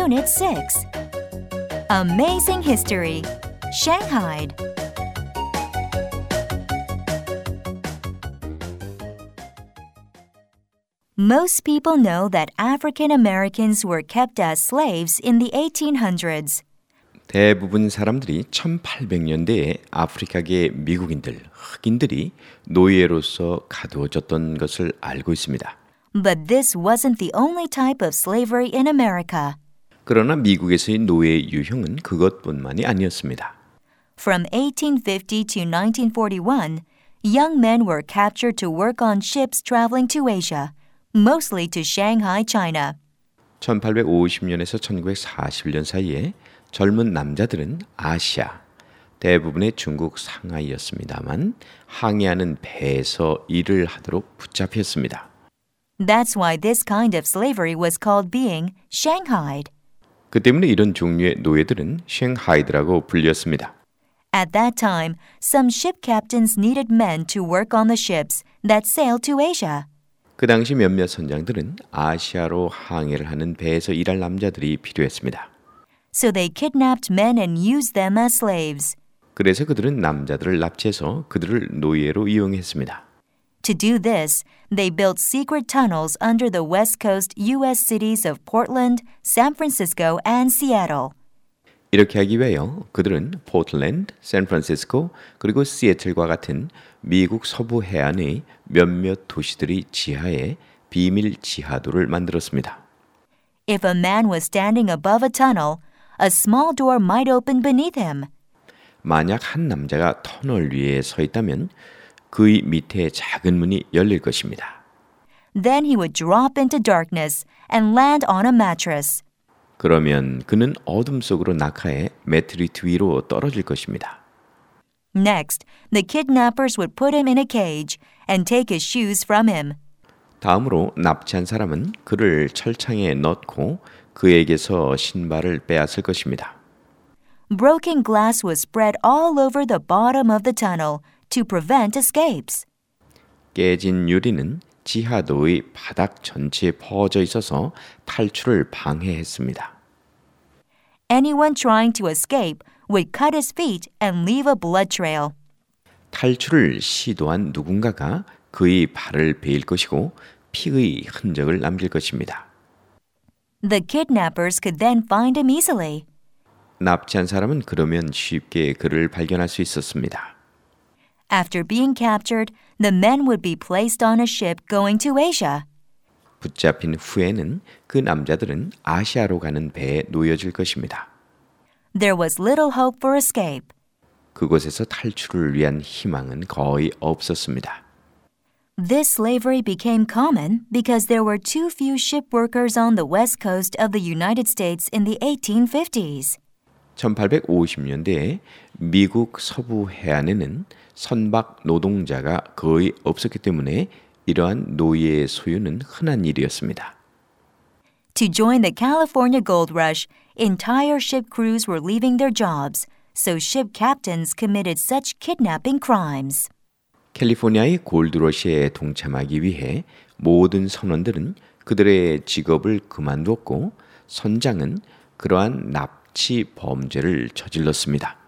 Unit 6. Amazing History. Shanghai. Most people know that African Americans were kept as slaves in the 1800s. 대부분 사람들이 1800년대에 아프리카계 미국인들, 흑인들이 노예로서 가두어졌던 것을 알고 있습니다. But this wasn't the only type of slavery in America. 그러나 미국에서의 노예 유형은 그것뿐만이 아니었습니다. From 1850 to 1941, young men were captured to work on ships traveling to Asia, mostly to Shanghai, China. 1850년에서 1941년 사이에 젊은 남자들은 아시아, 대부분의 중국 상하이였습니다만 항해하는 배에서 일을 하도록 붙잡혔습니다. That's why this kind of slavery was called being shanghaied. 그 때문에 이런 종류의 노예들은 샹하이드라고 불렸습니다. At that time, some ship captains needed men to work on the ships that sailed to Asia. 그 당시 몇몇 선장들은 아시아로 항해를 하는 배에서 일할 남자들이 필요했습니다. So they kidnapped men and used them as slaves. 그래서 그들은 남자들을 납치해서 그들을 노예로 이용했습니다. To do this, they built secret tunnels under the West Coast U.S. cities of Portland, San Francisco, and Seattle. 이렇게 하기 위하여 그들은 포틀랜드, 샌프란시스코, 그리고 시애틀과 같은 미국 서부 해안의 몇몇 도시들이 지하에 비밀 지하도를 만들었습니다. If a man was standing above a tunnel, a small door might open beneath him. 만약 한 남자가 터널 위에 서 있다면 그의 밑에 작은 문이 열릴 것입니다. Then he would drop into darkness and land on a mattress. 그러면 그는 어둠 속으로 낙하해 매트리스 위로 떨어질 것입니다. Next, the kidnappers would put him in a cage and take his shoes from him. 다음으로 납치한 사람은 그를 철창에 넣고 그에게서 신발을 빼앗을 것입니다. Broken glass was spread all over the bottom of the tunnel to prevent escapes. 깨진 유리는 지하도의 바닥 전체에 퍼져 있어서 탈출을 방해했습니다. Anyone trying to escape would cut his feet and leave a blood trail. 탈출을 시도한 누군가가 그의 발을 베일 것이고 피의 흔적을 남길 것입니다. The kidnappers could then find him easily. 납치한 사람은 그러면 쉽게 그를 발견할 수 있었습니다. After being captured, the men would be placed on a ship going to Asia. 붙잡힌 후에는 그 남자들은 아시아로 가는 배에 놓여질 것입니다. There was little hope for escape. 그곳에서 탈출을 위한 희망은 거의 없었습니다. This slavery became common because there were too few ship workers on the west coast of the United States in the 1850s. 1850년대에 미국 서부 해안에는 선박 노동자가 거의 없었기 때문에 이러한 노예의 소유는 흔한 일이었습니다. To join the California gold rush, entire ship crews were leaving their jobs, so ship captains committed such kidnapping crimes. 캘리포니아의 골드러시에 동참하기 위해 모든 선원들은 그들의 직업을 그만두었고 선장은 그러한 납치 범죄를 저질렀습니다.